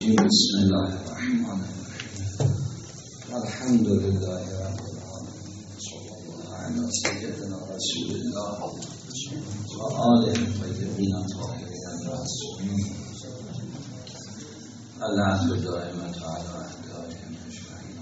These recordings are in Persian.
بسم الله الرحمن الرحیم الحمد لله رب العالمین صلی الله علی سیدنا رسول الله و آله الطیبین الطاهرین المعصومین اللعنة دائمة علی اعدائهم اجمعین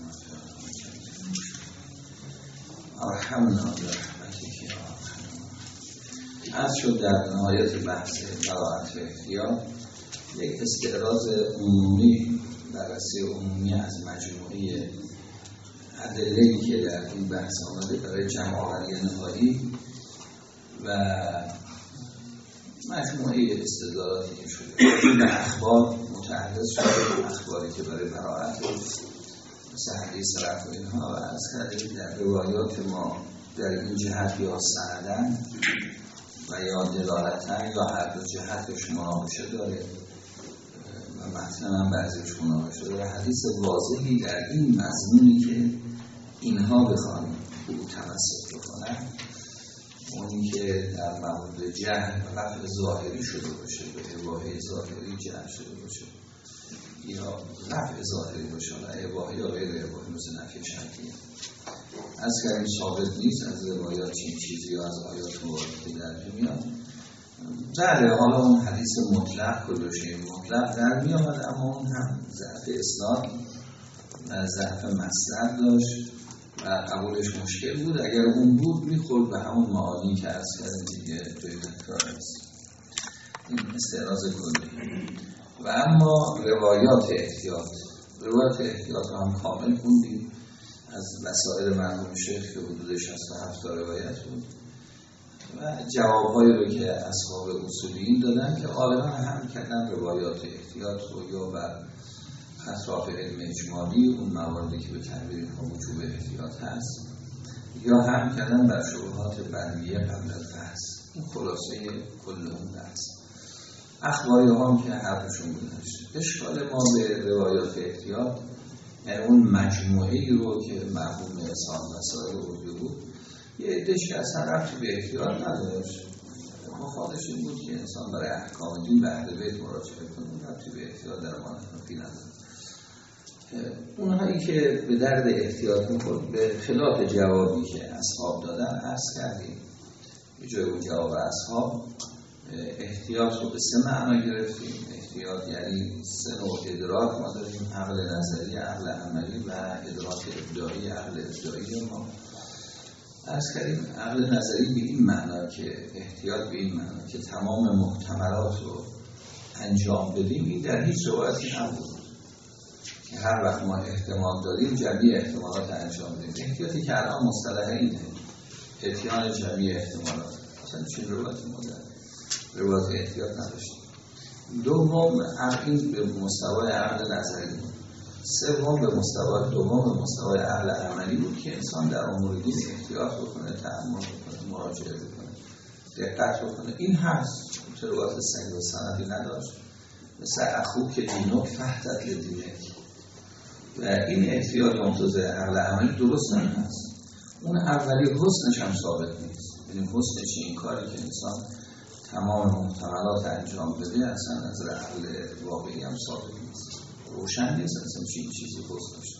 ارحمنا برحمتک یا ارحم. عرض شد در نهایت بحث براءت و احتیاط یک استعراض عمومی، بررسی عمومی از مجموعه ادله‌ای که در این بحث آمده برای جمع‌آوری نهایی و مجموعه استدلالاتی که شده به اخبار متعرض شده، اخباری که برای براءت مثل حدیث رفع و اینها و از کردیم در روایات ما در این جهت یا سندن و یا دلالتن یا هر دو جهتش مناقشه داره و متن هم بعضیش مناقشه داره. حدیث واضحی در این مضمونی که اینها بخوان او تمسک بکنن، اونی که در مورد جهل و رفع ظاهری شده باشه، به اباحه ظاهری جهل شده باشه یا رفع ظاهری باشه و اباحه یا غیر اباحه مثل نفی شرطیه از که این ثابت نیست از روایات چین چیزی یا از آیات مبارکه در میاد. بله، حالا اون حدیث مطلق کلوشه مطلق در می آمد، اما اون هم ضعف اسناد و ضعف مصدر داشت و قبولش مشکل بود. اگر اون بود میخورد به همون معانی که عرض کردیم دیگه توی تکرار است. این استعراض کلی. و اما روایات احتیاط رو هم کامل خوندیم از وسائل مرحوم شیخ که حدود 67 روایت بود و جوابهایی رو که اصحاب اصولیین دادن که غالبا هم کردن روایات احتیاط رو یا بر اطراف علم اجمالی اون مواردی که به تعبیر وجوب احتیاط هست یا هم کردن بر شبهات بندیه قبل از بحث. این خلاصه کل اون بحث. اخباری هم که حرفشون بودنش. اشکال ما به روایات احتیاط یعنی اون مجموعه‌ای رو که مرحوم احسان وسائل اردو بود یه عده‌اش که اصلا ربطی به احتیاط نداشت. مفادش این بود که انسان برای احکام دین به اهل بیت مراجعه کنه، ربطی به احتیاط در مانحنفی نداره. اونهایی که به درد احتیاط می‌خورد به خلاف جوابی که اصحاب دادن عرض کردیم. به جای اون جواب اصحاب احتیاط رو به سه معنا گرفتیم. احتیاط یعنی سه نوع ادراک ما داریم: عقل نظری، عقل عملی و ادراک ابداعی. عقل ابداعی ما عرض کردیم عقل نظری به این معنا که احتیاط به این معنا که تمام محتملات رو انجام بدیم. این در هیچ روایتی نبود که هر وقت ما احتمال داریم جمعی احتمالات انجام بدیم. احتیاطی که الان مصطلح اینه، اتیان جمعی احتمالات. اصلا چین روایتی ما در روایت احتیاط نداشتیم. دوم این به مستوای عقل نظری بود. سوم به مستوای عقل عملی بود که انسان در امور دین احتیاط بکنه، تأمل بکنه، مراجعه بکنه، دقت بکنه. این هست. روایت صحیح و سندی نداشت. مثل اخوک دینک فهدت لدینک و این احتیاط ممتاز عقل عملی درست هست. اون اولی حسنش هم ثابت نیست. یعنی حسنش این کاری که انسان تمام محتملات انجام بده اصلا از عقل واقعی هم ثابت نیست، روشن نیست اصلا چیزی حسن داشته.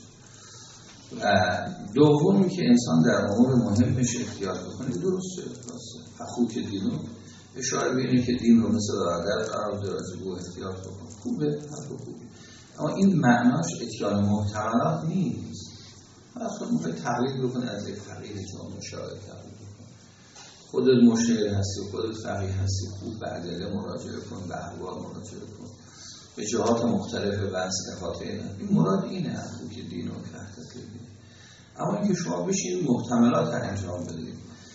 و دومی که انسان در امور مهمش احتیاط بکنه درسته. اخوک دینو اشاره به اینه که دین رو مثل برادر قرار بده، از او احتیاط بکنه. خوبه، حرف خوبه، اما این معناش اتیان محتملات نیست. اصلا میخوای تقلید بکنه از یک فقیه جامعه شاید تقلید بکنه. خودت مشاهد هستی، خودت فقیه هستی، خوب به ادله مراجعه کن، به احوال مراجعه کن، به جهات مختلف بحث احاطه این مراد اینه اخوک دین و فهدت لدینک. اما اینکه شما بشین محتملات انجام بدید،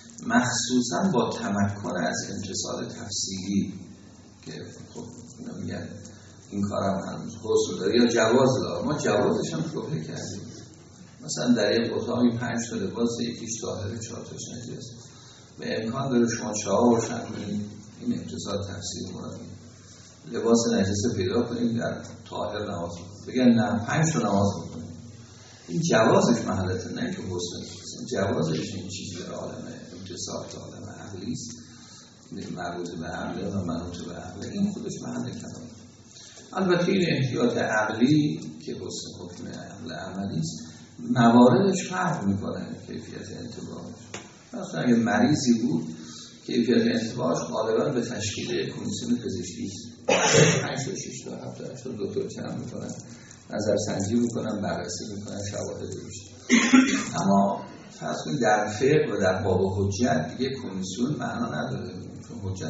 مخصوصا با تمکن از امتصال تفصیلی که خب اینا میگن این کارم هنوز حسن داره یا جواز داره. ما جوازش هم شبهه کردیم. مثلا در یک اتاقی 5 تا لباس، یکیش طاهره 4 تاش نجس، به امکان داره شما چهار روشن کنید. این امتصال تفصیلی مراد لباس نجس پیدا کنید در طاهر نماز بگن نه 5 تا نماز بکنید. این جوازش محلته، نه که حسن. جوازش این چیزی در عالم امتصال تا عالم عقلی است، مربوط به عقل و منوط به عقل. این خودش محل کلام. البته این احتیاط عقلی که حسن حکم عقل عملی است مواردش فرق میکنه کیفیت انتباهش. مثلا اگه مریضی بود کیفیت انتباهش غالبا به تشکیل کمیسیون پزشکی 5 تا 6 تا 7 تا 8 تا دکتر چند میکنن، نظرسنجی میکنن، بررسی میکنن، شواهد بیشتر. اما فرض کنید در فقه و در باب حجت دیگه کمیسیون معنا نداره، چون حجت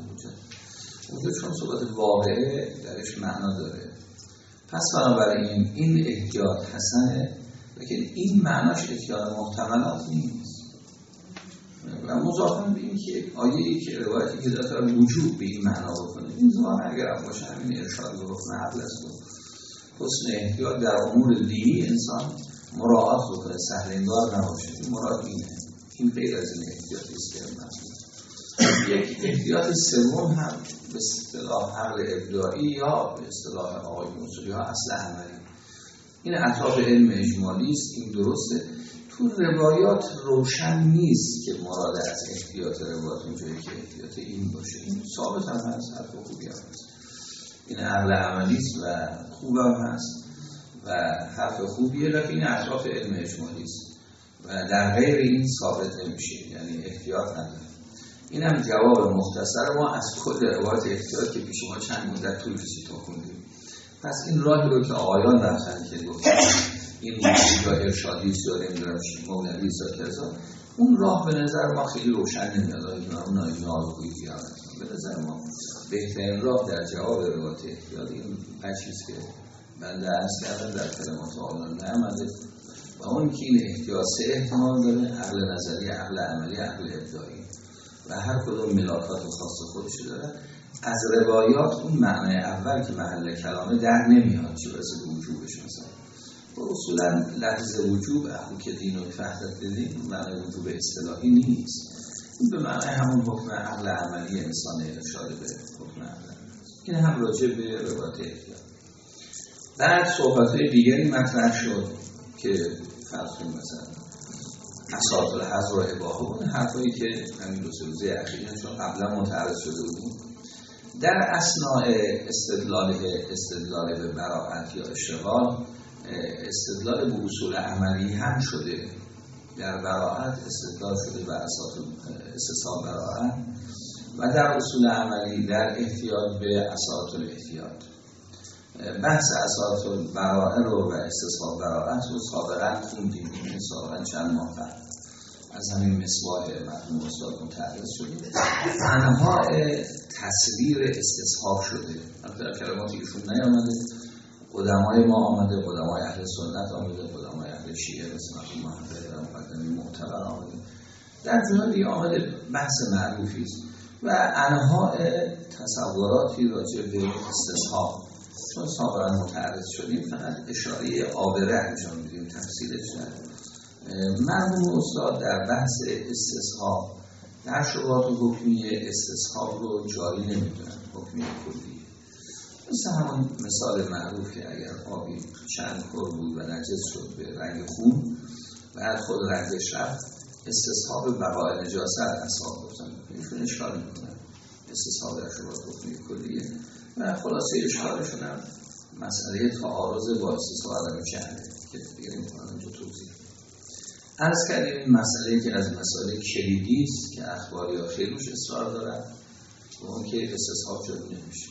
چون صحبت واقعه درش معنا داره. پس بنابراین این احتیاط حسنه، لیکن این معناش احتیاط محتملات نیست. و مضافاً به این که آیه‌ای که روایتی که داره وجوب به این معنا بکنه، این ظاهر اگر باشه همین ارشاد به حکم عقل است. حسن احتیاط در امور دینی انسان مراعات بکنه، سهل انگار نباشه. این مراد اینه. این غیر از این احتیاطی است که یک احتیاط سوم هم به اصطلاح عقل ابداعی یا به اصطلاح آقای اصولی ها اصل عملی. این اطراف علم اجمالی است. این درسته. تو روایات روشن نیست که مراد از احتیاط روایات اونجایی که احتیاط این باشه. این ثابت هم هست، حرف خوبی هم هست. این عقل عملی است و خوب هم هست و حرف خوبیه، لیکن این اطراف علم اجمالی است و در غیر این ثابت نمیشه، یعنی احتیاط نداره. این هم جواب مختصر ما از کل روایت احتیاط که پیش ما چند مدت طول کشید تا خوندیم. پس این راهی رو که آقایان رفتن که گفتن این موضوع ارشادی است یا نمیدونم مولوی کذا، اون راه به نظر ما خیلی روشن نمیاد. اون ناگویی زیاد به نظر ما بهترین راه در جواب روایت احتیاط این چیزی که من درس کردم در کلمات آقایان نعمده و اون که این احتیاط سه احتمال داره: عقل نظری، عقل عملی، عقل ابداعی و هر کدوم ملاکات خاص خودش داره. از روایات اون معنی اول که محل کلامه در نمیاد، چه برسه به وجوبش. مثلا و اصولا لفظ وجوب اخو که دین و فهدت دین معنی وجوب اصطلاحی نیست. این به معنی همون حکم عقل عملی انسان ارشاد به حکم عقل. این هم راجع به روایت احتیاط. بعد صحبت‌های دیگری مطرح شد که فرض کنیم مثلا اساس الحظر و اباحه بود، حرفایی که همین دو سه روزه اخیراً چون قبلا متعرض شده بودیم در اثناء استدلال به براءت یا اشتغال، استدلال به اصول عملی هم شده. در براءت استدلال شده به اساس براءت و در اصول عملی در احتیاط به اساس الاحتیاط. بحث اساس البراءه رو و استصحاب براءت رو سابقا خوندیم، سابقا چند ماه قبل از همین مصباح مرحوم استاد متعرض شدیم. انواع تصویر استصحاب شده، در کلماتی ایشون نیامده، قدمای ما آمده، قدمای اهل سنت آمده، قدمای اهل شیعه مثل مرحوم محمد و مقدمی معتبر آمده، در جهان دیگه آمده. بحث معروفی است و انواع تصوراتی راجع به استصحاب چون سابقا متعرض شدیم فقط اشاره آبره انجام میدیم، تفصیلش نداریم. مرحوم استاد در بحث استصحاب در شبهات حکمیه استصحاب رو جاری نمیدونن، حکمیه کلیه. مثل همون مثال معروف که اگر آبی چند کر بود و نجس شد به رنگ خون بعد خود رنگش رفت، استصحاب بقای نجاست اصحاب گفتن ایشون اشکال میکنن استصحاب در شبهات حکمیه کلیه و خلاصه اشکالشون هم مسئله تعارض با استصحاب عدم جهله که دیگه میکنن جو توضیح. عرض کردیم این مسئله که از مسئله کلیدی است که اخباری ها خیلی روش اصرار دارن و اون که استصحاب جاری نمیشه.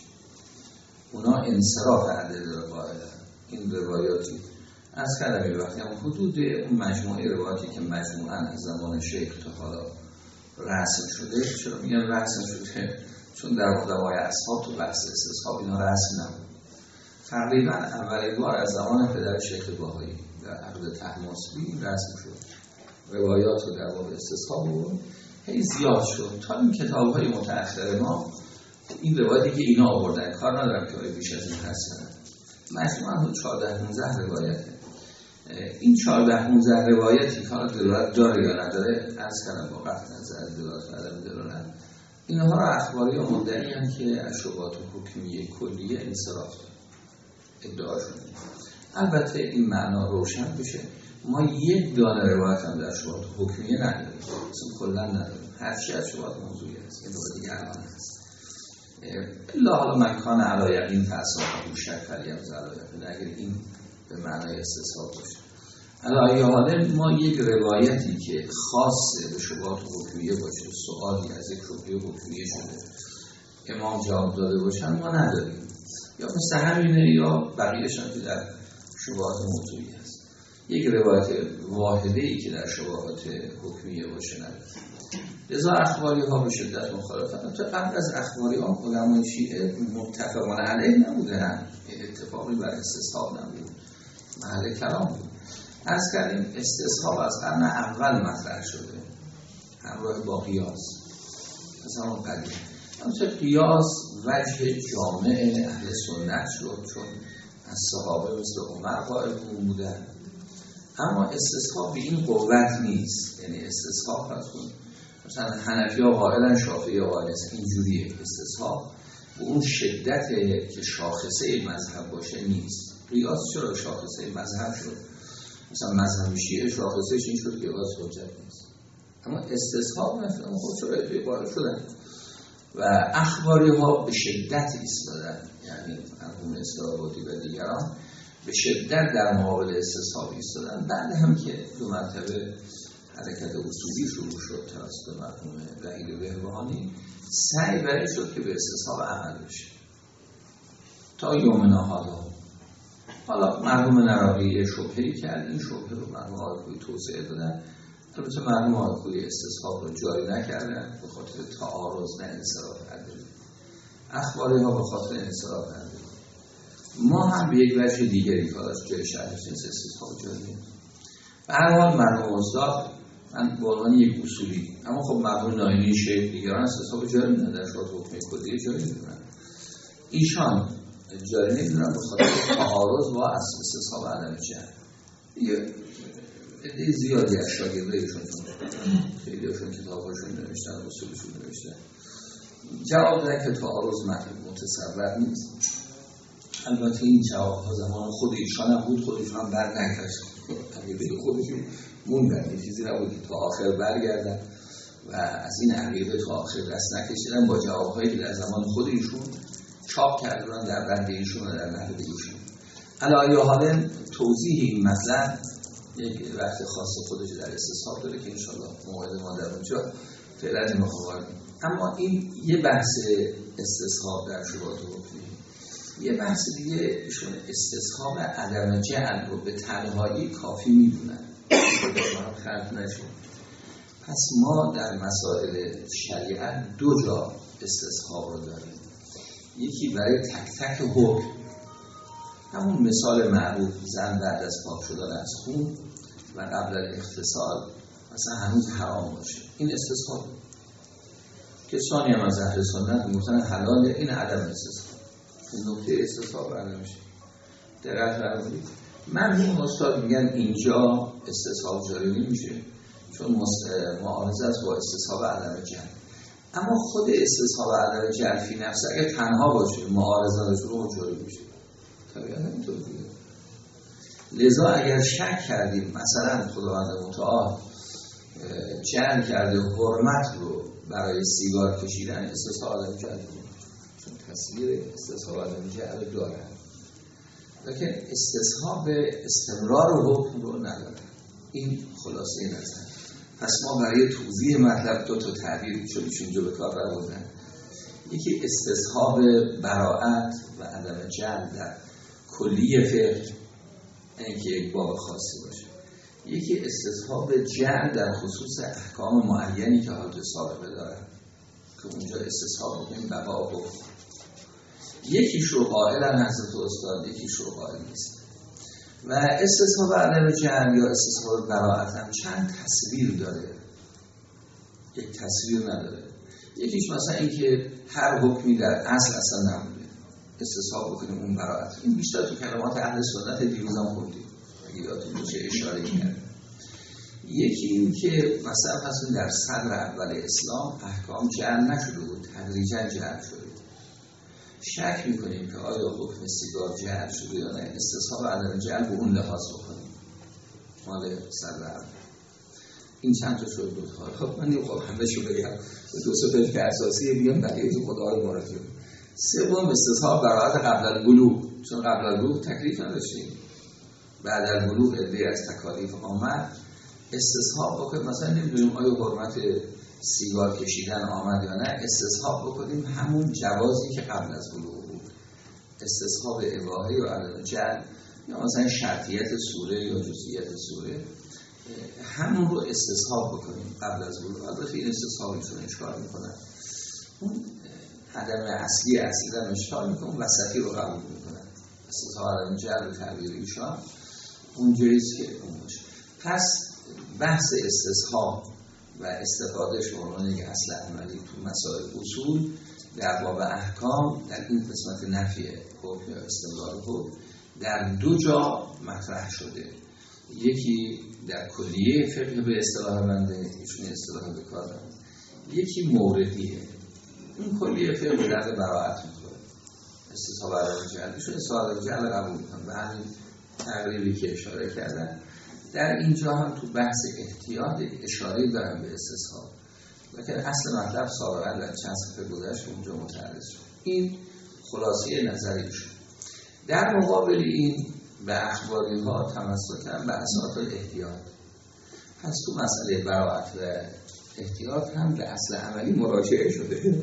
اونا انصراف عدل قائلن. این روایاتی عرض کردم وقتی هم حدود اون مجموعه روایاتی که مجموعاً از زمان شیخ تا حالا رسم شده. چرا میگم رسم شده؟ چون در قدمای اصحاب تو بحث استصحاب اینا رسم نبود. تقریبا اولین بار از زمان پدر شیخ باهایی در عقد طهماسبی رسم شد. روایات رو در باب استصحاب بود هی زیاد شد تا این کتاب‌های متأخر ما این روایتی که اینا آوردن کار ندارم که آیا بیش از این هستن. مجموعاً 14-15 روایته. این 14-15 روایتی کار دلالت داره یا نداره از کردم با قطع نظر دلالت و عدم دلالت اینها را اخباری و مدعی هم که از شبهات حکمیه کلیه انصراف ادعا شده. البته این معنا روشن بشه ما یک دانه روایت هم در شبهات حکمیه نداریم، اصلا کلا نداریم. هرچی از شبهات موضوعی هست این دوباره دیگه الان هست. الا حالا من کان علی یقین فاصحاب شک فلیم زلایقین، اگر این به معنای استصحاب باشه. علی حالا ما یک روایتی که خاص به شبهات حکمیه باشه، سوالی از یک شبهه حکمیه شده امام جواب داده باشن ما نداریم، یا مثل همینه یا بقیه‌شان که در شبهات موضوعی هست. یک روایت واحده‌ای که در شبهات حکمیه باشه نداریم. لذا اخباری ها به شدت مخالفن. تا قبل از اخباری ها علمای شیعه متفقان علیه نبودن، اتفاقی بر استصحاب نبود، محل کلام بود. از کردیم استصحاب از قرن اول مطرح شده همراه با قیاس، از همون قدیم. همچه قیاس وجه جامع اهل سنت شد، چون از صحابه مثل عمر قائل بودن. اما استصحاب به این قوت نیست، یعنی استصحاب مثلا حنفی ها قائلن، شافعی ها قائلن، اینجوریه. استصحاب به اون شدت که شاخصه مذهب باشه نیست. قیاس چرا شاخصه مذهب شد؟ مثلا مذهب شیعه شاخصهش این شد که قیاس حجت نیست، اما استصحاب مثلا خود چرا توی قائل شدن و اخباری ها به شدت ایستادن، یعنی مرحوم استرابادی و دیگران به شدت در مقابل استصحاب ایستادن. بعد هم که دو مرتبه حرکت اصولی شروع شد توسط مرحوم وحید بهبهانی، سعی برای شد که به استصحاب عمل بشه تا یومنا حالا مرحوم نراقی شبهه‌ای کرد، این شبهه رو مرحوم آقای توسعه دادن. البته مرحوم آقای استصحاب رو جاری نکردن به خاطر تعارض، نه انصراف ادبی. اخباری ها به خاطر انصراف ادبی. ما هم به یک وجه دیگری کاراش جای شرحش نیست، استصحاب جاری نیست. به هر حال مرحوم استاد من به عنوان یک اصولی، اما خب مرحوم ناینی شیخ دیگران استصحاب جاری می‌کنن، در شورای حکم کلیه جاری می‌کنن. ایشان جاری نمی‌کنن به خاطر تعارض با استصحاب عدم جهل. یه عده زیادی از شاگردایشون، خیلی‌هاشون کتاب‌هاشون نوشتن، اصولشون نوشتن، جواب دادن که تعارض متصور نیست. البته این جواب‌ها زمان خود ایشان هم بود، خود ایشان هم برنگشت، عقیده خودشون موندن، یه چیزی نبود که تا آخر برگردن و از این عقیده تا آخر دست نکشیدن با جواب‌هایی که در زمان خود ایشون چاپ کردن در بند ایشون و در نقد ایشون. علی حال توضیح این مطلب یک وقت خاص خودش در استصحاب داره که انشاءالله موعد ما در اونجا فعلا نمیخوام. اما این یه بحث استصحاب در شبهات حکمیه. یه بحث دیگه ایشون استصحاب عدم جهل رو به تنهایی کافی میدونن، خرد نشون. پس ما در مسائل شریعت دو جا استصحاب رو داریم. یکی برای تک تک حکم، همون مثال معروف زن بعد از پاک شدن از خون و قبل الاغتسال مثلا هنوز حرام باشه، این استصحاب. کسانی هم از اهل سنت میگفتن حلاله، این عدم استصحاب. این نکته استصحاب برده میشه. دقیق فرمودید. مرحوم استاد میگن اینجا استصحاب جاری نمیشه چون معارضه است با استصحاب عدم جهل. اما خود استصحاب عدم جهل فی نفسه اگه تنها باشه معارضه رو جاری میشه. طبیعتا اینطور دیگه. لذا اگر شک کردیم مثلا خداوند متعال جعل کرده حرمت رو برای سیگار کشیدن، استصحاب عدم جهل چون تصویر استصحاب عدم جهل داره، لیکن استصحاب استمرار حکم رو نداره. این خلاصه نظر. پس ما برای توضیح مطلب دو تا تعبیر چونجا به کار بردن. یکی استصحاب براءت و عدم جهل در کلیه فقه، اینکه یک باب خاصی باشه. یکی استصحاب جهل در خصوص احکام معینی که حالت سابقه داره که اونجا استصحاب بکنیم بقا حکم. یکیش رو قائلن حضرت استاد، یکیش رو قائل نیست. و استصحاب عدم جهل یا استصحاب براءت هم چند تصویر داره، یک تصویر نداره. یکیش مثلا اینکه هر حکمی در اصل اصلا نبوده، استصحاب بکنیم اون براءت. این بیشتر تو کلمات اهل سنت دیروزم خوندیم اگه یادتون باشه اشاره کردم. یکی این که مثلا در صدر اول اسلام احکام جعل نشده بود، تدریجا جعل شده. شک میکنیم که آیا حکم سیگار جعل شده یا نه، استصحاب عدم جعل به اون لحاظ بکنیم مال صدر اول. این چند تا شد بود. خب من نمیخوام همه شو بگم، دو سه پلک اساسی بیان بقیه تو خدا رو مراجعه. سوم استصحاب براءت قبل البلوغ، چون قبل البلوغ تکلیف نداشتیم، بعد البلوغ عده‌ای از تکالیف آمد. استصحاب بکنیم مثلا نمیدونیم آیا حرمت سیگار کشیدن آمد یا نه، استصحاب بکنیم همون جوازی که قبل از بلوغ بود، استصحاب اباحه یا عدم جهل یا مثلا شرطیت سوره یا جزئیات سوره، همون رو استصحاب بکنیم قبل از بلوغ. البته این استصحابشون اشکال میکنن، اون عدم اصلی رو اشکال میکنن، وسطی رو قبول میکنن. استصحاب عدم جهل و تعبیر ایشان اونجاییست که اون باشه. پس بحث استصحاب و استفادهش به عنوان یک اصل عملی تو مسائل اصول در باب احکام در این قسمت نفی حکم یا استمرار حکم در دو جا مطرح شده. یکی در کلیه فقه به اصطلاح بنده، ایشون اصطلاح به کار دارن، یکی موردیه. این کلیه فقه به درد براءت میخوره، استصحاب عدم جهل، ایشون استصحاب عدم جهل قبول میکنن به همین تقریبی که اشاره کردن. در اینجا هم تو بحث احتیاط اشاره دارن به استصحاب، لیکن اصل مطلب سابقا در چند صفحه گذشت اونجا متعرض شد. این خلاصه نظریشون. در مقابل این به اخباری ها تمسک کردن به اساس احتیاط. پس تو مسئله براءت و احتیاط هم به اصل عملی مراجعه شده.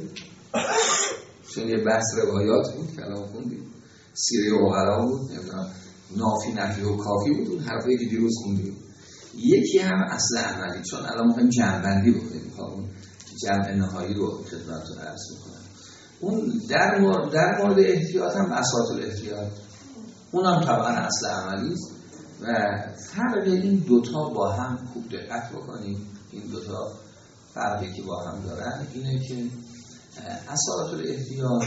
چون یه بحث روایات بود، کلام خوندیم، سیره عقلا بود، نافی نفی و کافی بود، حرفایی که دیروز خوندیم. یکی هم اصل عملی، چون الان می‌خوایم جمع‌بندی بکنیم، اون جمع نهایی رو خدمتتون عرض می‌کنم. اون در مورد احتیاط هم اساس الاحتیاط، اونم طبعا اصل عملی است و فرق این دوتا با هم خوب دقت بکنیم. این دوتا فرقی که با هم دارن اینه که اساس الاحتیاط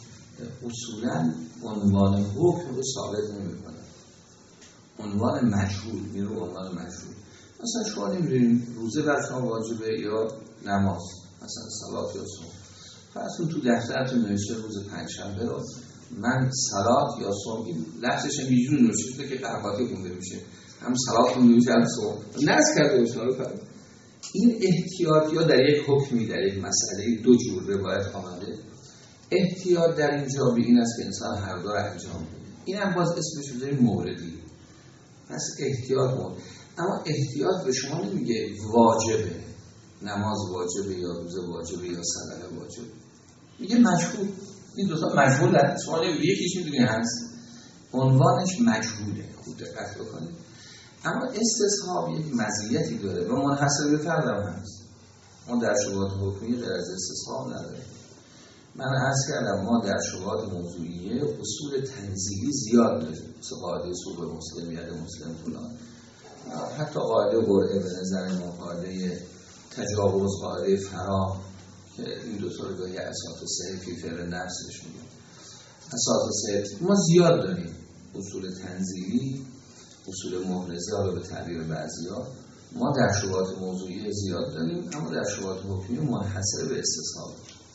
اصولاً عنوان حکم رو ثابت نمی‌کنه، عنوان مجهول میرو عنوان مجهول. مثلا شما نمی‌دونید روزه بر شما واجبه یا نماز، مثلا صلات یا صوم. فرض تو دفترتون نوشته روز پنجشنبه رو من صلات یا صوم، این لفظش هم یه جوری نوشته که قرباتی خونده میشه، هم صلات خونده میشه هم صوم، نصب کرده باشه. این احتیاط یا در یک حکمی در یک مسئله دو جور روایت آمده. احتیاط در اینجا به این است که انسان هر دو را انجام بده، این هم باز اسمش رو داریم موردی. پس احتیاط مورد، اما احتیاط به شما نمیگه واجبه، نماز واجبه یا روزه واجبه یا صدقه واجبه، میگه مجهول. این دوتا مجهول هست، شما نمیگه یکیش میدونی هست، عنوانش مجهوله، خوب دقت بکنید. اما استصحاب یک مزیتی داره و منحصر به فرد هم هست. ما در شبهات حکمی غیر از استصحاب نداریم. من عرض کردم ما در شبهات موضوعیه اصول تنزیلی زیاد داریم، مثل قاعده صوب مسلم، ید مسلم فلان، حتی قاعده قرعه به نظر ما، قاعده تجاوز، قاعده فرا، که این دو تا رو گاهی اساس صحیح فی فعل نفسش میگن. اساس صحیح ما زیاد داریم، اصول تنزیلی، اصول محرزه، حالا به تعبیر بعضیا ما در شبهات موضوعیه زیاد داریم، اما در شبهات حکمی منحصر به استصحاب.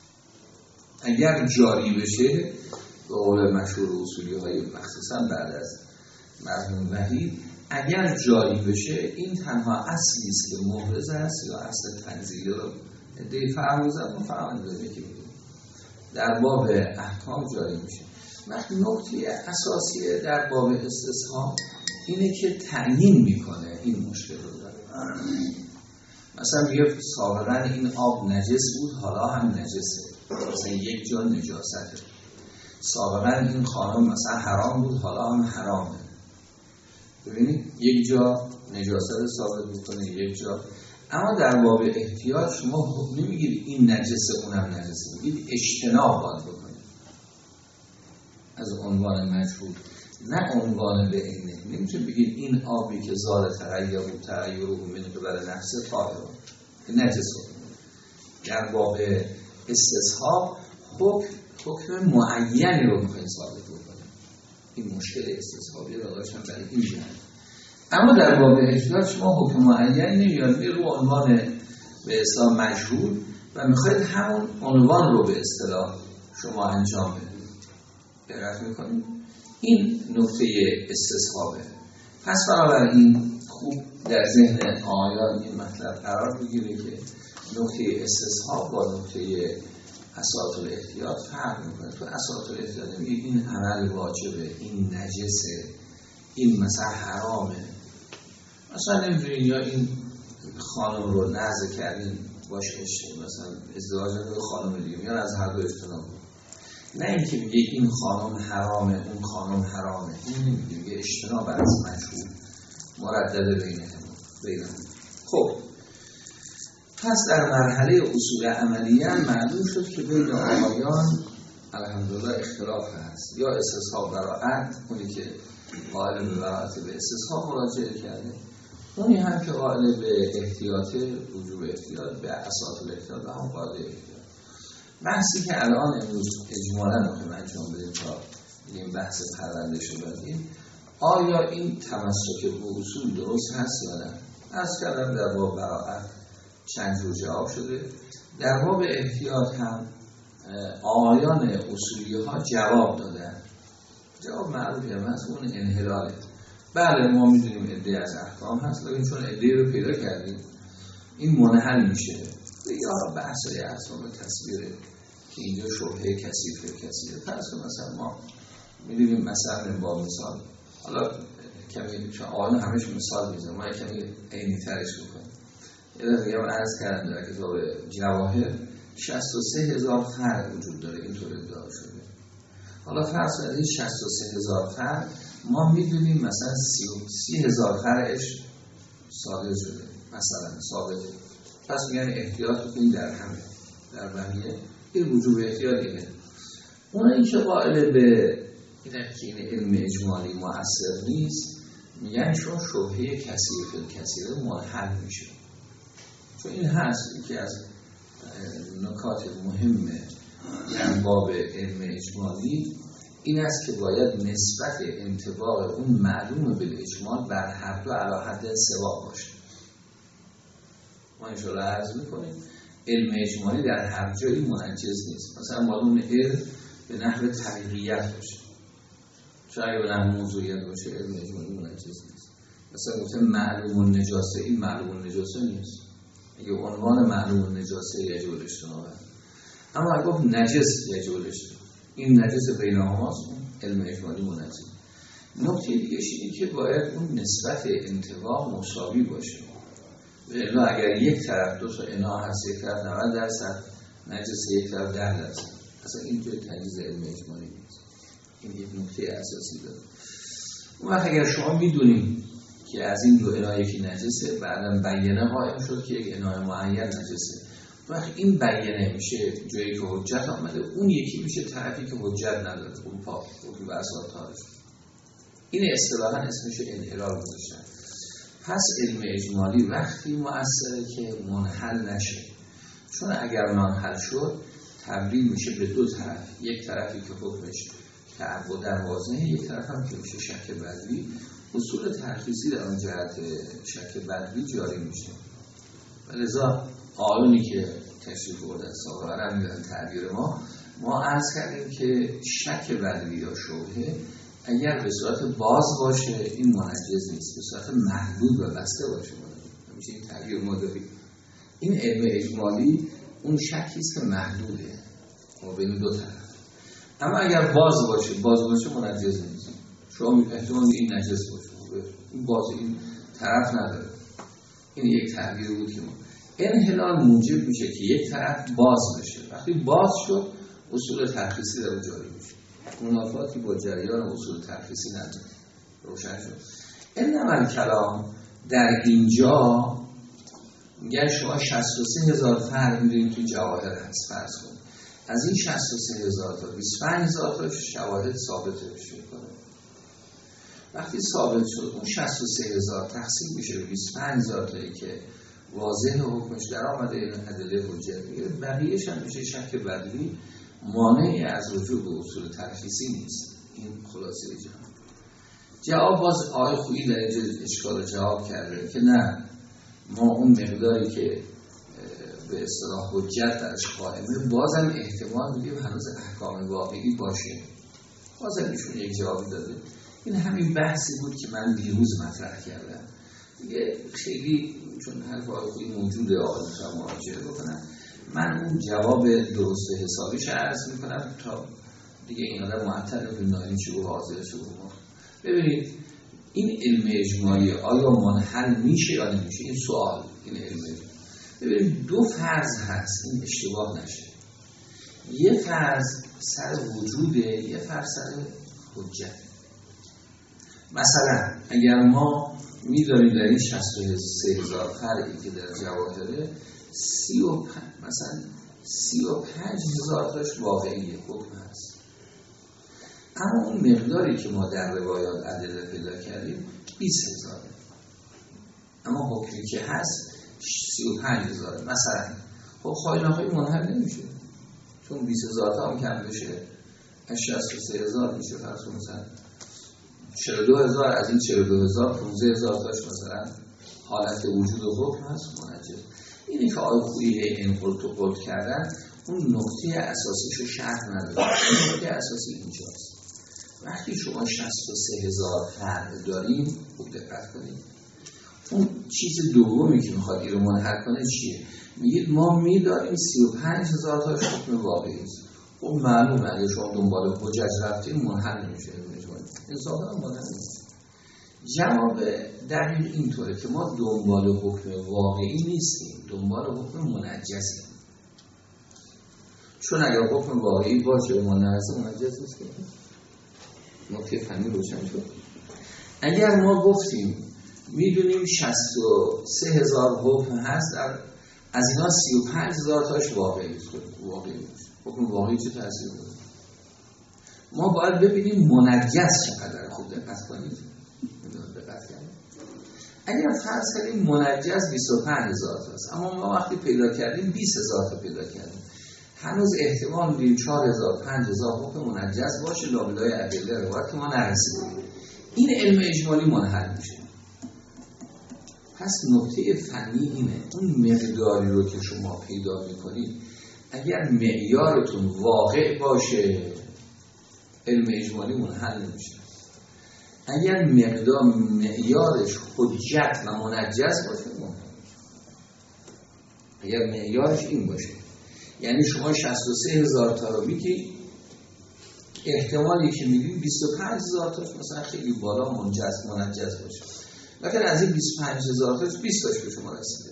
اگر جاری بشه به قول مشهور اصولی های مخصوصا بعد از مرحوم وحید، اگر جاری بشه این تنها اصلی است که محرز است یا اصل تنزیلی رو ادعای فراموزن و فراموزن که در باب احکام جاری میشه. وقتی نکته اساسی در باب استصحاب اینه که تعیین میکنه این مشکل رو داره. مثلا میگه سابقا این آب نجس بود حالا هم نجسه، مثلا یک جا نجاسته. سابقا این خانم مثلا حرام بود حالا هم حرامه. ببینید یک جا نجاست ثابت میکنه، یک جا. اما در باب احتیاط شما نمیگید این نجسه اونم نجسه، میگید اجتناب باید بکنید از عنوان مجهول، نه عنوان به عینه. نمیتونید بگید این آبی که زال تغییر و من قبل نفسه طاهر نجسه. در باب استصحاب حکم معینی رو میخواید ثابت بکنید. این مشکل استصحابی رو داشتم برای این جهت. اما در باب احتیاط شما حکم معین نمیاد، رو عنوان به اصطلاح مجهول و میخواید همون عنوان رو به اصطلاح شما انجام بدید. دقت میکنید؟ این نکته استصحابه. پس بنابراین خوب در ذهن آیان این مطلب قرار بگیره که نکته استصحاب با نکته اساسات الاحتیاط فرق میکنه. تو اساسات الاحتیاط میگه این عمل واجبه، این نجسه، این مثلا حرامه. مثلا نمیدونین یا این خانم رو نزد کردین باش مثلا ازدواج نکنه خانم دیگه میان از هر دو اجتناب کنه. نه اینکه میگه این خانم حرامه اون خانم حرامه، این نمیگه، میگه اجتناب از مشهور مردد بینهم. خب پس در مرحله اصول عملیاً معلوم شد که بین آقایان الحمدلله اختلاف هست. یا استصحاب براءت، اونی که قائل به براءت به استصحاب مراجعه کرده، اونی هم که قائل به احتیاط وجوب احتیاط به اساسات الاحتیاط و هم قائل احتیاط. بحثی که الان امروز اجمالاً رو انجام بدیم تا این بحث پرونده شدیم، آیا این تمسک به اصول درست هست یا نه؟ از کردم در باب براءت چند جور جواب شده. در باب احتیاط هم آیان اصولی ها جواب دادن. جواب معروفی هم هست، اون انحلاله. بله ما میدونیم عده از احکام هست، لیکن چون عده رو پیدا کردیم این منحل میشه. یا بحثای احکام تصویره که اینجا شبهه کثیفه. پس مثلا ما میدونیم مثلا با مثال، حالا کمی چون آیان همش مثال میزنم، ما کمی عینی ترش میکنیم. یه دیگه عرض کردم در کتاب جواهر 63,000 فرع وجود داره، اینطور ادعا شده. حالا فرض از این 63,000 فرع ما میدونیم مثلا 30,000 فرعش صادر شده، مثلا ثابته. پس میگن احتیاط بکنیم در همه، در بقیه این وجوب احتیاط اینه. اونایی که قائل به اینه که این علم اجمالی مؤثر نیست، میگن چون شبهه کثیر منحل میشه. چون این هست که از نکات مهمه در باب علم اجمالی این است که باید نسبت انطباق اون معلوم بالاجمال بر هر دو علی حد سوا باشه. ما انشاءالله عرض میکنیم علم اجمالی در هر جایی منجز نیست. مثلا معلوم علم به نحو طریقیت باشه، شاید به نحو موضوعیت باشه، علم اجمالی منجز نیست. مثلا گفتم معلوم النجاسه، این معلوم النجاسه نیست. اگه عنوان معلوم النجاسه یجوز اجتنابه، اما اگه گفت نجس یجوز اجتنابه، این نجس بینهماست، علم اجمالی منجز. نکته دیگه اینه که باید اون نسبت انطباق مساوی باشه. الا اگر یک طرف دو تا انا هست، یک طرف 90% نجس، یک طرف 10%، اصلا این توی تمیز علم اجمالی نیست. این یک نکته اساسی داره. اون وقت اگر شما میدونید که از این دو انا یکی نجسه، بعدم بیانه قائم شد که یک انا معین نجسه، وقت این بیانه میشه جایی که حجت آمده، اون یکی میشه طرفی که حجت نداره، اون پاک و بساط تارش. این اصطلاحاً اسمش انحلال گذاشتن. پس علم اجمالی وقتی مؤثره که منحل نشه، چون اگر منحل شد تبدیل میشه به دو طرف، یک طرفی که حکمش تعبداً واضحه، یک طرف هم که میشه شک بدوی. اصول ترخیصی در اون جهت شک بدوی جاری میشه. لذا آیونی که تشریف بردن سابقه عرب میدن تعبیر ما عرض کردیم که شک بدوی یا شبهه اگر به صورت باز باشه این منجز نیست، به صورت محدود و بسته باشه همیشه این تعبیر ما داریم. این علم اجمالی اون شکیست که محدوده ما بین دو طرف. اما اگر باز باشه منجز نیست. شما احتمال این نجس باشه، این باز این طرف نداره. این یک تعبیر بود که ما انحلال موجب میشه که یک طرف باز بشه. وقتی باز شد اصول ترخیصی در جاری میشه. منافاتی با جریان اصول ترخیصی نداره. روشن شد. انما کلام در اینجا میگن شما 63,000 فرع میدونید تو جواهر هست، فرض کنید از این 63,000 تا 25,000 تا شواهد ثابت بشه کنه. وقتی ثابت شد اون 63,000 تقسیم میشه به 25,000 تایی که واضح حکمش در آمده این ادله حجت، بقیه‌اش هم میشه شک بدوی، مانعی از رجوع به اصول ترخیصی نیست. این خلاصه جواب باز آقای خویی در اینجا اشکال رو جواب کرده که نه، ما اون مقداری که به اصطلاح حجت درش قائمه بازم احتمال میدیم هنوز احکام واقعی باشه. بازم ایشون یک جوابی داده. این همین بحثی بود که من دیروز مطرح کردم دیگه. خیلی چون حرف آقای خویی موجوده، آقای مراجعه بکنن من اون جواب درست حسابیش عرض میکنم تا دیگه این آدم معطل نکنه چی رو حاضر شد. ببینید این علم اجمالی آیا منحل میشه یا نمیشه؟ این سوال. این علم اجمالی ببینید دو فرض هست، این اشتباه نشه. یه فرض سر وجوده، یه فرض سر حجت. مثلا اگر ما می‌داریم در این 63,000 فرعی که در جواهره مثلا 35,000 تاش واقعی حکم هست، اما اون مقداری که ما در روایات ادله پیدا کردیم 20,000، اما حکمی که هست 35,000. مثلا خب خواهی نخواهی منحل نمیشه، چون 20,000 تا هم کم بشه از 63,000 میشه. فرض مثلا 42,000 از این 42,000 15,000 تاش مثلا حالت وجود و حکم هست منجز. اینی که آقای خویی انقل تو قلت کردن اون نقطه اساسیشو شرح نداره. نقطه اساسی اینجاست. وقتی شما 63,000 فرع داریم خوب دقت کنید، اون چیز دومی که میخواد این رو منحل کنه چیه؟ میگید ما میداریم 35,000 تاش حکم واقعی است. خب معلومه اگه شما دنبال حجت رفتیم منحل نمیشه. این ظاهرا منحل نمیشه. جواب دقیق اینطوره که ما دنبال حکم واقعی نیستیم، دنبال حکم منجزیم. چون اگر حکم واقعی باشه ما نرسه منجز نیست که نکته فنی روشن شد. اگر ما گفتیم میدونیم 63,000 حکم هست، از اینا 35,000 تاش واقعی است. حکم واقعی چه تأثیر داره؟ ما باید ببینیم منجز چقدر. خوب دقت کنید. اگر فرض کنیم منجز 25,000 تاست، اما ما وقتی پیدا کردیم 20,000 تا پیدا کردیم، هنوز احتمال میدیم 4,000 5,000 حکم منجز باشه لابلای ادله روایت که ما نرسیدیم. این علم اجمالی منحل میشه. پس نکته فنی اینه، اون مقداری رو که شما پیدا میکنید اگر معیارتون واقع باشه علم اجمالی منحل نمیشه. اگر معیارش حجت و منجز باشه منحل میشه. اگر معیارش این باشه، یعنی شما 63,000 تا رو میگید، احتمالی که میگید 25,000 تاش مثلا خیلی بالا منجز باشه، لیکن از این 25,000 تاش 20 تاش به شما رسیده.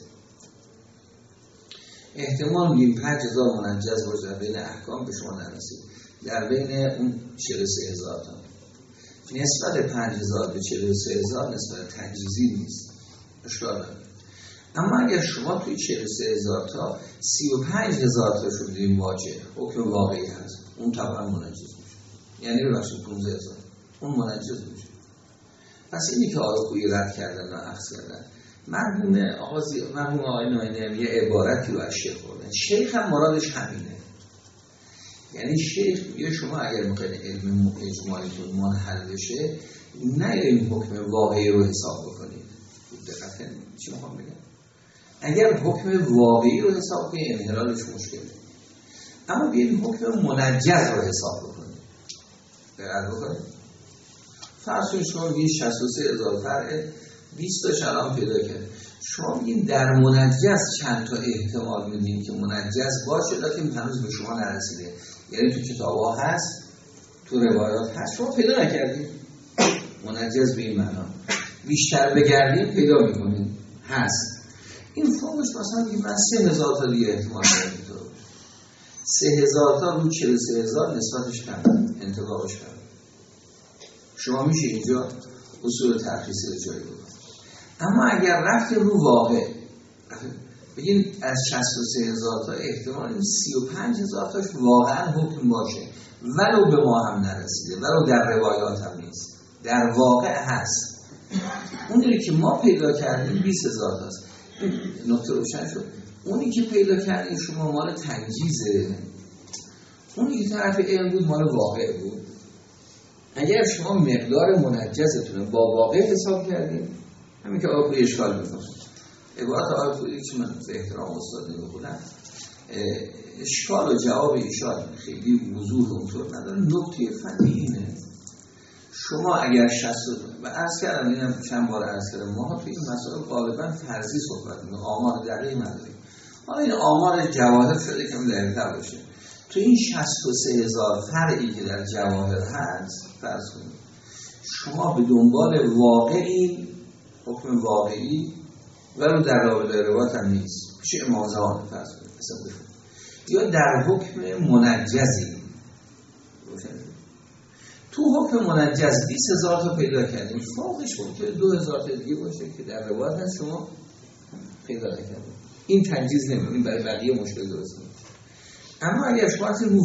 احتمال میگیم 5,000 منجز باشه در بین احکام به شما نرسید، در بین اون 43,000 تا نسبت 5,000 به 43,000 نسبت تجزیه نیست، اشکال نداره. اما اگر شما توی 43,000 تا 35,000 تا شو بدیم واجه حکم واقعی هست، اون طبعا منجز میشه. یعنی ببخشید 15,000 اون منجز میشه. پس اینی که آقای خویی رد کردن و اخذ کردن، مرحوم آقای ناینی یه عبارتی رو از شیخ بردن. شیخ هم مرادش همینه. یعنی شیخ میگه شما اگر میخواید علم اجمالیتون منحل بشه، نه این حکم واقعی رو حساب بکنید. دقت کنید چی میخوام بگم؟ اگر حکم واقعی رو حساب کنید انحلالش مشکله، اما بیاید حکم منجز رو حساب بکنید. دقت بکنید. فرض کنید شما میگید 63,000 فرع 20 تا الان پیدا کرد. شما میگید در منجز چند تا احتمال میدین که منجز باشه لیکن هنوز به شما نرسیده. یعنی تو کتاب‌ها هست، تو روایات هست، شما پیدا نکردید. منجز به این معنا بیشتر بگردید پیدا میکنید هست. این فوقش مثلا میگه من 3,000 تا دیگه احتمال داره که تو 3,000 تا رو 43,000 نسبتش کم، انتباهش کم. شما میشه اینجا اصول ترخیصی رو جایی بود. اما اگر رفت رو واقع بگین از 63,000 تا احتمال 35,000 تاش واقعا حکم باشه، ولو به ما هم نرسیده، ولو در روایات هم نیست، در واقع هست. اونی که ما پیدا کردیم 20,000 تاست. نکته روشن شد. اونی که پیدا کردیم شما مال تنجیزه، اونی که طرف علم بود مال واقع بود. اگر شما مقدار منجزتونه با واقع حساب کردیم، همین که آقای اشکال میکنه. عبارت آقای خویی که من به احترام استاد نمیخونم، اشکال و جواب ایشان خیلی وضوح اونطور نداره. نکته فنی اینه شما اگر 60 و عرض کردم، اینم چند بار عرض کردم، ما توی این مسائل غالبا فرضی صحبت میکنیم، آمار دقیق نداریم. حالا این آمار جواهر شده کم دقیق‌تر باشه. تو این 63,000 فرعی که در جواهر هست فرض کنید شما به دنبال واقعی، حکم واقعی ولو در رابطه روایت هم نیست، میشه امام زمان فرض کنید یا در حکم منجزی تو حکم منجز 20,000 تا پیدا کردیم، فوقش ممکنه 2,000 تا دیگه باشه که در روایت هست شما پیدا نکردیم. این تنجیز نمیدونم، این برای بقیه مشکل درست نمیشه. اما اگر شما رو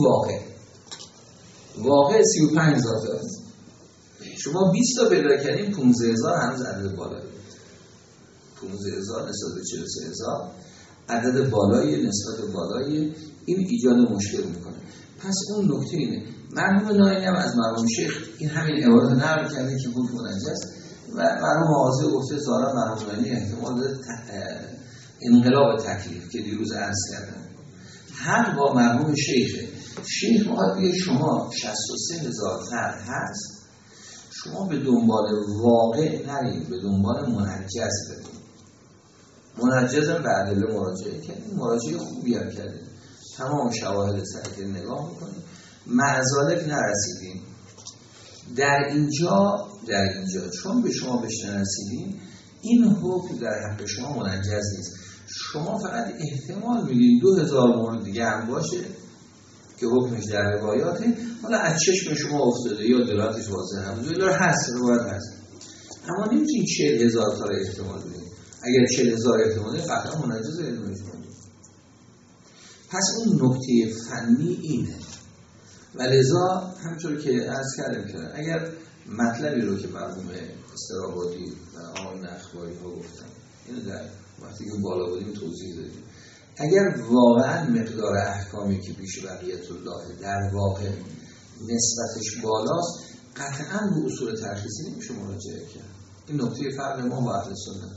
واقع 35,000 تا هست، شما 20 تا پیدا کردیم، 15,000 هنوز عدد بالایی. 15,000 نسبت به 43,000 عدد بالایی، نسبت بالایی، این ایجاد مشکل میکنه. پس اون نکته اینه. مرحوم ناینی هم از مرحوم شیخ این همین عبارت نقل کرده که حکم منجز و مرحوم آغازی گفته ظاهرا مرحوم ناینی احتمال داره انقلاب تکلیف که دیروز عرض کردم هم با مرحوم شیخه. شیخ باید بگه شما 63,000 فرد هست، شما به دنبال واقع نرید، به دنبال منجز برید. منجز هم به ادله مراجعه کردیم، مراجعه خوبی هم کردیم، تمام شواهد سرکه نگاه میکنیم، معذالک نرسیدیم. در اینجا چون به شما بهش نرسیدیم، این حکم در حق شما منجز نیست. شما فقط احتمال میدین 2,000 مورد دیگه هم باشه که حکمش در روایاته، حالا از چشم شما افتاده یا دلاتش واضح هم داره هست، روایت هست، اما نمیتونین 40,000 تا رو احتمال بدین. اگر 40,000 احتماله قطعا منجز علم اجمالی. پس اون نکته فنی اینه و لذا همونطور که عرض کردم که اگر مطلبی رو که مرحوم استرابادی و آقایون اخباری ها گفتن اینو در وقتی که بالا بودیم توضیح دادیم، اگر واقعا مقدار احکامی که پیش بقیت الله در واقع نسبتش بالاست، قطعا به اصول ترخیصی نمیشه مراجعه کرد. این نکته فرق ما با اهل سنت،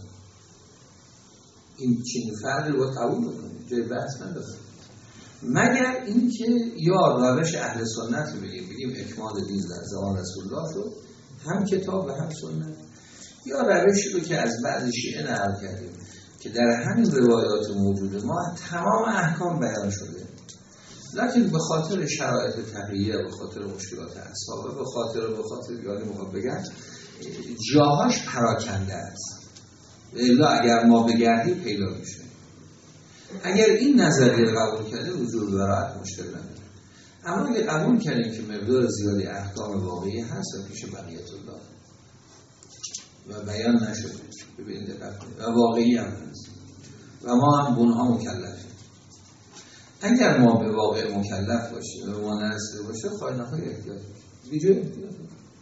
این چنین فرقی رو قبول بکنیم، جای بحث نداره، مگر اینکه یا روش اهل سنت رو بگیم اکمال دین در زمان رسول الله شد، هم کتاب و هم سنت، یا روشی رو که از بعض شیعه نقل کردیم که در همین روایات موجود ما تمام احکام بیان شده، لکن به خاطر شرایط تقییه، به خاطر مشکلات اصحاب، به خاطر یعنی میخوام بگم جاهاش پراکنده است، الا اگر ما بگردیم پیدا میشه. اگر این نظریه قبول کرده وجود براعت مشکل نداره، اما اگر قبول کردیم که مقدار زیادی احکام واقعی هست و پیش بقیت الله و بیان نشده، ببینید دقت کنید، و واقعی هم هست و ما هم بونها مکلفیم. اگر ما به واقع مکلف باشیم و ما نرسیده باشه، خواهی احتیاط بیجای احتیاط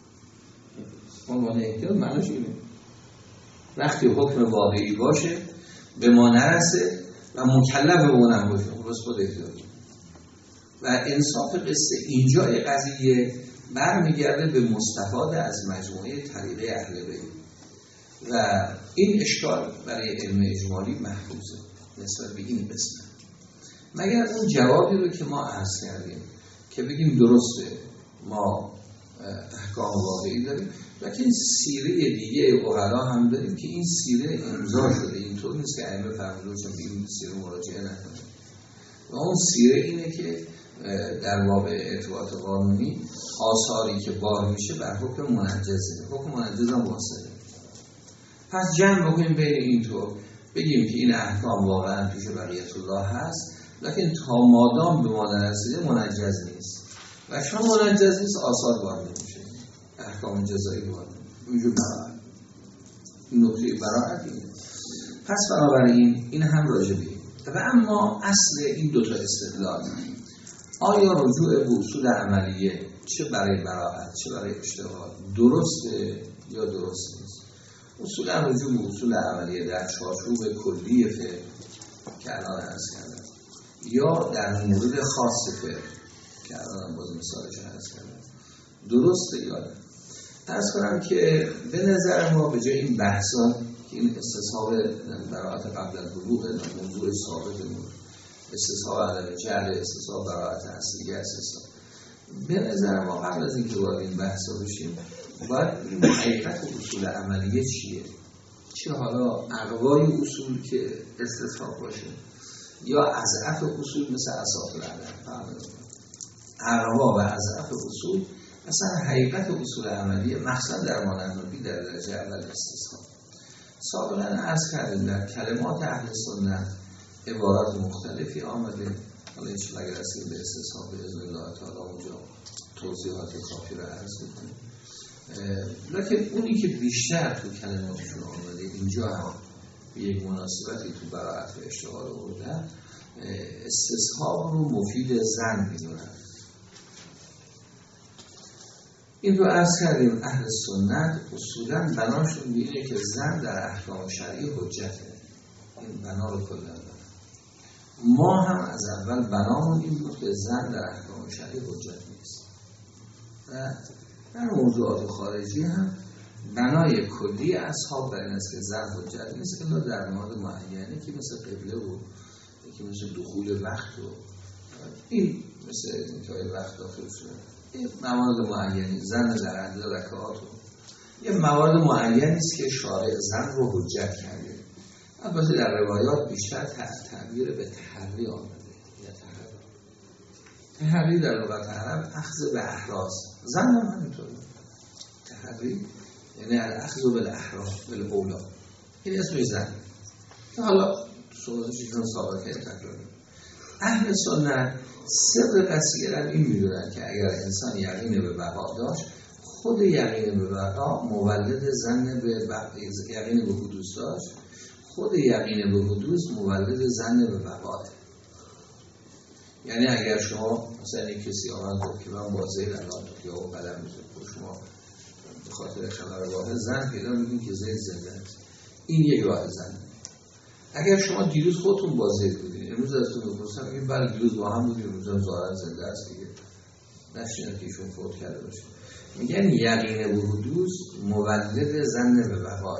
ما احتیاط معنیش اینه وقتی حکم واقعی باشه به ما نرسه و مکلف به اونم باشه، اون روز خود احتیاط. و انصاف قصه اینجای قضیه برمیگرده به مستفاده از مجموعه طریقه اهل بیت و این اشکال برای علم اجمالی محفوظه نسبت به این قسمت، مگر اون جوابی رو که ما عرض کردیم که بگیم درسته ما احکام واقعی داریم، لیکن سیره دیگه عقلا هم داریم که این سیره امضا شده، اینطور نیست که ائمه فرموده باشن به این سیره مراجعه نکنه. و اون سیره اینه که در باب اعتباط قانونی آثاری که بار میشه بر حکم منجزه، حکم منجز هم واسطه. پس جمع بکنیم بین این طور بگیم که این احکام واقعا پیش بقیت الله هست، لیکن تا مادام به ما نرسیده منجز نیست و چون منجز نیست آثار بار نمیشه، احکام جزایی بار نمیشه. این نکته براعت اینه. پس بنابراین این هم راجع به و اما اصل این دوتا استدلال، آیا رجوع به اصول عملیه چه برای براعت چه برای اشتغال درسته یا درست نیست؟ اصولا رجوع به اصول عملیه در چارچوب کلی فقه که الان عرض کردم یا در مورد خاص فقه که الان باز مثالش عرض کردم درسته یا نه؟ عرض کنم که به نظر ما به جای این بحثا که این استصحاب براعت قبل از بلوغ موضوع ثابت استصحاب عدم جهل، استصحاب براعت اصلی استصحاب، به نظر ما قبل از اینکه وارد این بحثا بشیم باید این حقیقت اصول عملیه چیه؟ چه حالا اقوای اصول که استصحاب باشه یا اضعف اصول مثل اساس العدد. اروا و اضعف اصول اصلا حقیقت اصول عملیه، مخصوصا در مانندگی در درجه اول استثناء. سابقا عرض کردیم در کلمات اهل سنت عبارات مختلفی آمده، حالا انشاءالله اگر رسیم به استثناء به اذن الله تعالی اونجا توضیحات کافی رو عرض میکنیم. لکن اونی که بیشتر تو کلماتشون آمده اینجا هم به یک مناسبتی تو براءت و اشتغال آوردن، استصحاب رو مفید زن میدونن. این رو عرض کردیم اهل سنت اصولا بناشون اینه که زن در احکام شرعی حجته، این بنا رو کلا دارن. ما هم از اول بنامون این بود که زن در احکام شرعی حجت نیست و در موضوعات خارجی هم بنای کلی اصحاب بر این است که زن حجت نیست الا در مورد معینی که مثل قبله و که مثل دخول وقت و این مثل انتهای وقت داخل شده، این موارد معینی زن در عدد رکعات و یه موارد معینی است که شارع زن رو حجت کرده. البته در روایات بیشتر تعبیر به تحری آمده یا تحری در لغت عرب اخذ به احراز، زن هم همینطوره. تحری یعنی اخذ به احراز بالاولا، این اسمش زن که حالا صحبت چیزان سابقه تکراری. اهل سنت سر قضیه را این میدونن که اگر انسان یقین به بقا داشت، خود یقین به بقا مولد زن به یقین به حدوث داشت، خود یقین به حدوث مولد زن به بقا. یعنی اگر شما مثلا یک کسی آمد گفت که من با زید الان تو خیابون قدم میزنم، شما به خاطر خبر واحد زن پیدا میگین که زید زنده است، این یک راه زن. اگر شما دیروز خودتون با زید بودین، امروز ازتون بپرسم میگین بله دیروز با هم بودیم، امروز هم ظاهرا زنده است دیگه، نشینه که ایشون فوت کرده باشه. میگن یقین به حدوث مولد زن به بقا.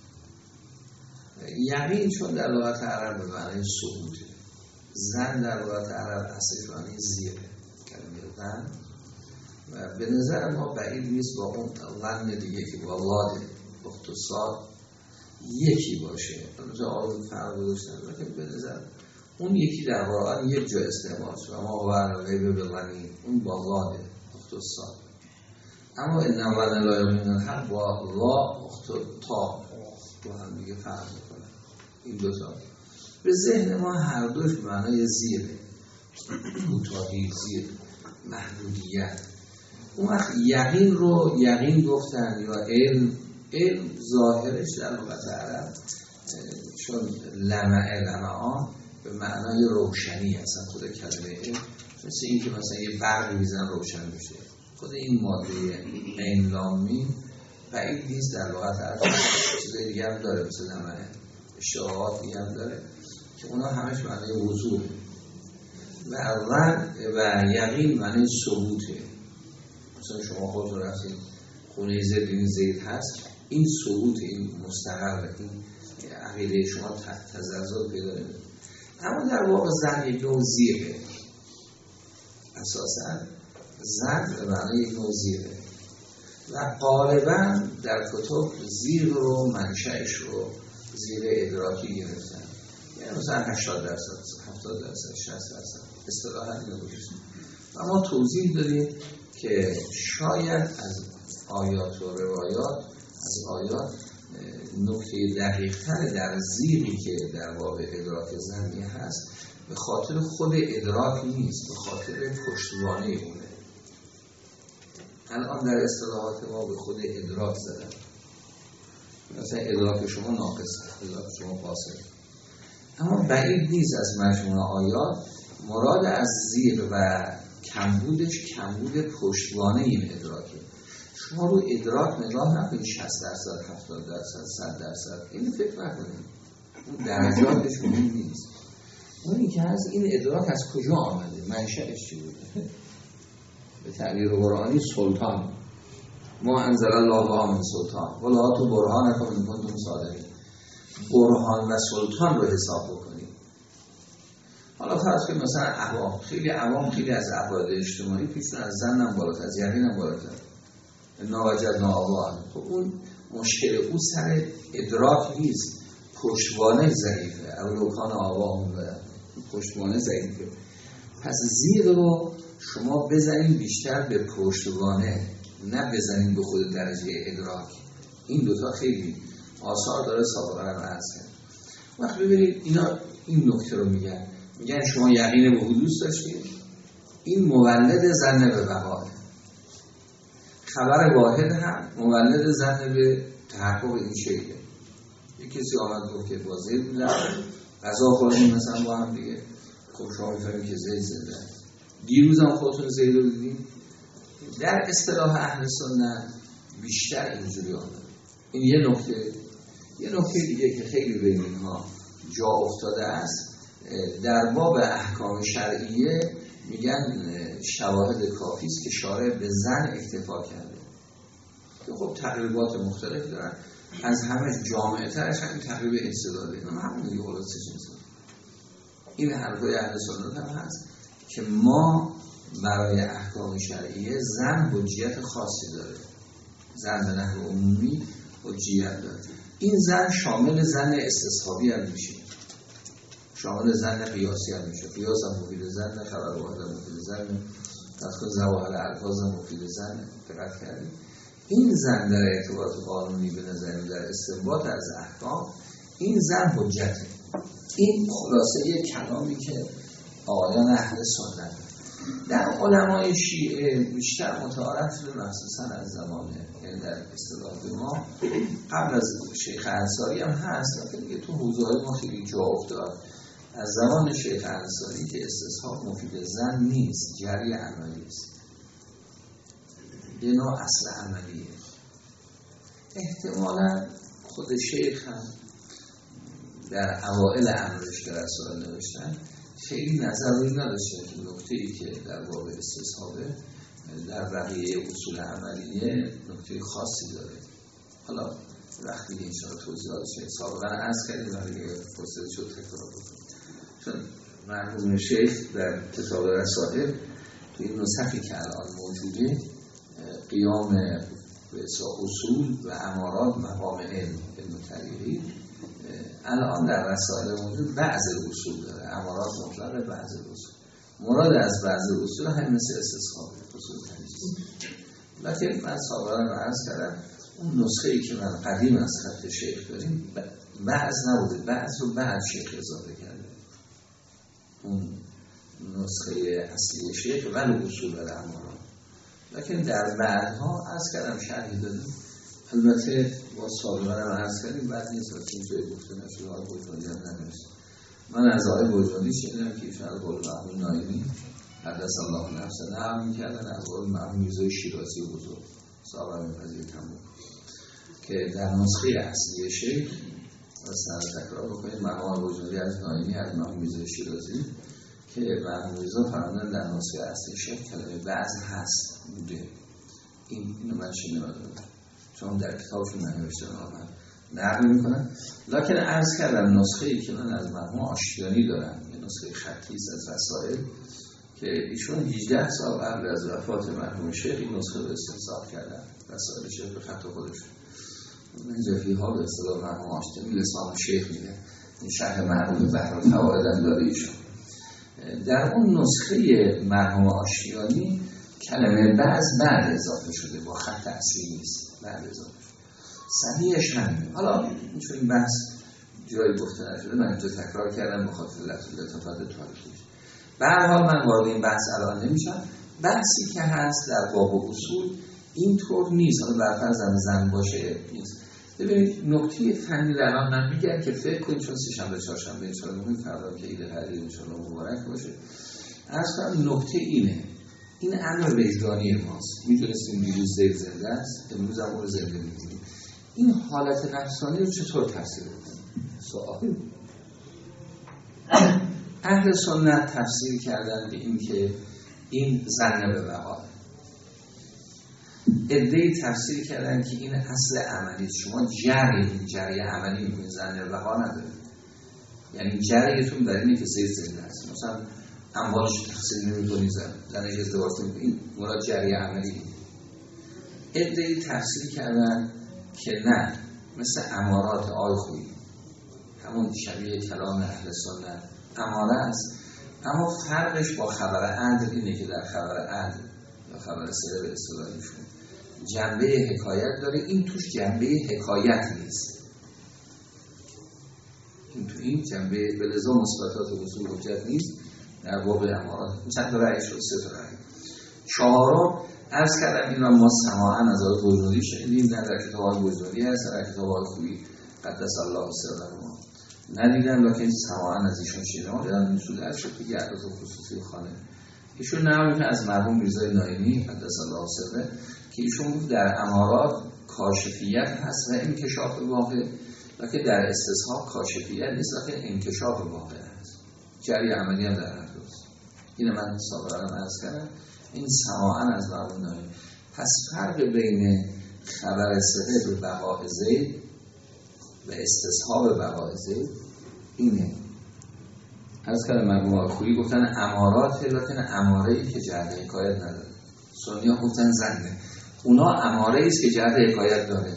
یقین چون در لغت عرب به معنی ثبوته، زن در لغت عرب اصلش معنی زیره، کلمه زن، و به نظر ما بعید نیست با اون ظن دیگه که با لاده اختصار یکی باشه. مثلا آقای فرق گذاشتن که به نظر اون یکی در قرآن یک جا استعمال شده، اما ورقه به غنی اون با لاده اختصار، اما این نوان لایقین هم با لا اختا با هم دیگه فرق میکنن. این دوتا به ذهن ما هر دوش معنای زیره، کوتاهی، زیر، محدودیت. اون وقت یقین رو یقین گفتن یا علم ظاهرش در لغت عرب چون لمعان به معنای روشنی، اصلا خود کلمه علم مثل این که مثلا یه برقی میزن روشن بشه، خود این ماده عین لام میم بعید نیست در لغت عرب چیزای دیگه هم داره، مثل لمعه اشتباهات دیگه هم داره که اونا همش معنای وضوح و یقین معنای ثبوته. مثلا شما خودتون رفتید خونه زید زید هست، این ثبوت، این مستقر، این عقیده شما تزلزل پیدا نمی‌کنه. اما در واقع زن یک نوع زیره، اساساً زن به معنی یک نوع زیره و غالباً در کتب زیر رو منشأش رو زیر ادراکی گرفتن، یعنی مثلا 80%، 70%، 60% اصطلاحاً اینو گذاشتن. و ما توضیح دادیم که شاید از آیات و روایات، از آیات نکته دقیق‌تر در زیری که در واقع ادراک زنی هست به خاطر خود ادراک نیست، به خاطر پشتوانه اونه. الان در اصطلاحات ما به خود ادراک زدن، مثلا ادراک شما ناقصه، ادراک شما فاصله. اما بعید نیست از مجموعه آیات مراد از زیر و کمبودش کمبود پشتوانه این ادراکه. شما رو ادراک نگاه نکنید 60%، 70%، 100%، اینو فکر نکنید، اون درجاتش مهم نیست. اونی که هست این ادراک از کجا آمده، منشأش چی بوده. به تعبیر قرآنی سلطان، ما انزل الله بها من سلطان ولا تو برهانکم ان کنتم صادقین. برهان و سلطان رو حساب بکنید. حالا فرض کنید مثلا عوام، خیلی از عقاید اجتماعی پیشتون از زنم بالاتر، از یقینم بالاتر، ناوجدنا آباءنا. خب اون مشکل او سر ادراک نیست، پشتوانه ضعیفه. اولو کان آباءهم لا پشتوانه زدید. پس زیر رو شما بزنید بیشتر به پشتوانه، نه بزنید به خود درجه ادراک. این دوتا خیلی آثار داره، سابقه رو عرض کرد. وقت ببینید اینا این نکته رو میگن شما یقین به حدوث داشتید، این مولد ظن به وقایع. خبر واحد هم مولد ظن به تحقق این شیء. یک کسی آمد گفت که با زید بودن غذا خوردیم مثلا با هم دیگه، خب شما میفهمید که زید زنده است. دیروز هم خودتون زید رو دیدیم. در اصطلاح اهل سنت بیشتر اینجوری آمده. این یه نکته دیگه که خیلی بین اینها جا افتاده است، در باب احکام شرعیه میگن شواهد کافی است که شارع به زن اکتفا کرده، که خب تقریبات مختلف دارن. از همه جامعه ترش همین تقریب استدلاله، این همون دیگه خلاصش نیست. این حرفای اهل سنت هم هست که ما برای احکام شرعیه زن حجیت خاصی داره، زن به نحو عمومی حجیت داره. این زن شامل زن استصحابی هم میشه، شامل زن قیاسی هم میشه. قیاس هم مفید زن، خبر واحد هم مفید زن، تذکر زواهر الفاظ هم مفید زن. دقت کردید این زن در ارتباط قانونی به نظر در استنباط از احکام این زن حجته. این خلاصه یک کلامی که آقایان اهل سنت در علمای شیعه بیشتر متعارف شده، مخصوصا از زمان در اصطلاح ما قبل از شیخ انصاری هم هست، لیکن دیگه تو حوزه‌های ما خیلی جا افتاد. از زمان شیخ انصاری که استصحاب مفید زن نیست، جری عملی است، یه نوع اصل عملیه. احتمالا خود شیخ هم در اوائل امرش که رسائل نوشتن خیلی نظری نداشته که نکته‌ای که در باب استصحابه در بقیه اصول عملیه نکته خاصی داره. حالا وقتی که انشاءالله توضیحاتش سابقا عرض کردیم ولی فرصت شد تکرار بکنم، چون مرحوم شیخ در کتاب رسائل تو این نسخی که الان موجوده قیام به اصول و امارات مقام علم طریقی الان در رسائل موجود بعض اصول داره، امارات مطلقه، بعض اصول مراد از بعض اصول هم مثل استصحاب اصول تنجیز. لیکن من سابقا رو عرض کردم اون نسخه‌ای که من قدیم از خط شیخ داریم بعض نبوده، بعض رو بعد شیخ اضافه کرده. اون نسخه اصلی شیخ ولی اصول داره امارات، لیکن در بعدها عرض کردم شرحی دادیم. البته با سابقا رو عرض کردیم بعد نیست و این جای گفته نشده آقای بجوانی هم نمیشه. من از آقای بجوانی شنیدم که ایشون از قول مرحوم نایمی قدس الله نفسه نقل می‌کردن از قول مرحوم میرزای شیرازی بزرگ صاحب می‌پذیر تموم که در نسخه اصلی شیخ سند تکرار بکنید مرحوم بجوانی از نایمی از مرحوم میرزای شیرازی که مرحوم میرزا فرمودن در نسخه اصلی شیخ کلمه بعض هست بوده. اینو من شنیدم چون در کتابشون ننوشته من نقل میکنن. لکن عرض کردم نسخه‌ای که من از مرحوم آشتیانی دارم، یه نسخه خطی است از رسائل که ایشون 18 سال قبل از وفات مرحوم شیخ این نسخه رو استنساخ کردن، رسائل شیخ به خط خودشون. من جفی‌ها به اصطلاح مرحوم آشتیانی لسان شیخ میگه، این شرح مرحوم بحرالفوائد هم داره ایشون. در اون نسخه مرحوم آشتیانی کلمه بعد اضافه شده، با خط اصلی نیست، بعد اضافه شده. صحیحش همینه. حالا چون این بحث جایی گفته نشده من اینجا تکرار کردم به خاطر لطافت تاریخی. به هر حال من وارد این بحث الان نمیشم. بحثی که هست در باب اصول اینطور نیست، حالا برفرض زن باشه نیست. ببینید نکته فنی در الان من میگم که فکر کنید چون سه‌شنبه چهارشنبه ان شاء الله میگم فردا که عید قدیر ان شاء الله مبارک باشه. اصلا نکته اینه، این امر وجدانی ماست. میدونستیم دیروز زنده است، امروز هم اون زنده می‌بینیم. این حالت نفسانی رو چطور تفسیر کنیم؟ سوال. اهل سنت تفسیر کردن به این که این ظن به وقایع. عده‌ای تفسیر کردن که این اصل عملی، شما جری عملی می‌کنید، ظن به وقایع نداره. یعنی جریتون بر اینه که زید زنده است. مثلا اموالش تقسیم نمی‌کنید، زنش ازدواج نمی‌کنید، این مراد جری عملی. عده‌ای تفسیر کردن که نه، مثل امارات آی خویی، همون شبیه کلام اهل سنت اماره است، اما فرقش با خبر عدل اینه که در خبر عدل یا خبر صدق به اصطلاحشون جنبه حکایت داره، این توش جنبه حکایت نیست. این تو این جنبه به لزا مثبتات و اصول حجت نیست. در باب امارات چند تا رأی شد، 3 تا رأی. چهارم عرض کردم این را ما سماعاً از آقای بزرگی شنیدیم، در کتاب آقای بزرگی هست، در کتاب آقای خویی قدس الله سره ما ندیدم، لکن سماعاً از ایشون شنیدم. دیدم نسول هست شد که عدد خصوصی خانه ایشون نقل که از مرحوم میرزای نایمی قدس الله سره که ایشون گفت در امارات کاشفیت هست و انکشاف واقع، لکن در استصحاب کاشفیت نیست، لکن انکشاف واقع هست. جری عملی هم در هر دوست. اینه من سابقا هم عرض کردم. این سماعاً از مرحوم نایمی. پس فرق بین خبر صدق به بقاء زید و استصحاب بقاء زید اینه. عرض کردم مرحوم خویی گفتن امارات، لکن اماره‌ای که جهت حکایت نداره. سنی‌ها گفتن زنده، اونا اماره‌ای است که جهت حکایت داره.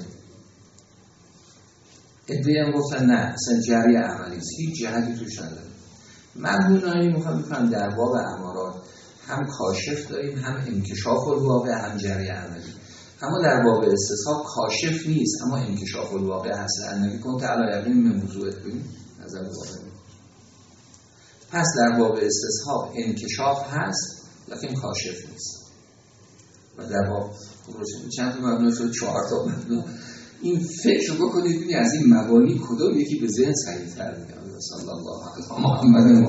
ادعی هم گفتن نه، اصلا جری عملی است، هیچ جهتی توش نداره. مرحوم نایمی می‌خوام در باب امارات هم کاشف داریم، هم انکشاف الواقع، هم جری عملی. اما در باب استصحاب کاشف نیست، اما انکشاف الواقع هست. النبی کنت علی یقین من موضوع ببین نظر واقع. پس در باب استصحاب انکشاف هست، لکن کاشف نیست. و در باب چند تا مبنا شد؟ 4 تا مبنا. این فکر بکنید از این مبانی کدوم یکی به ذهن سریع‌تر میاد. صلی الله علیه و محمد.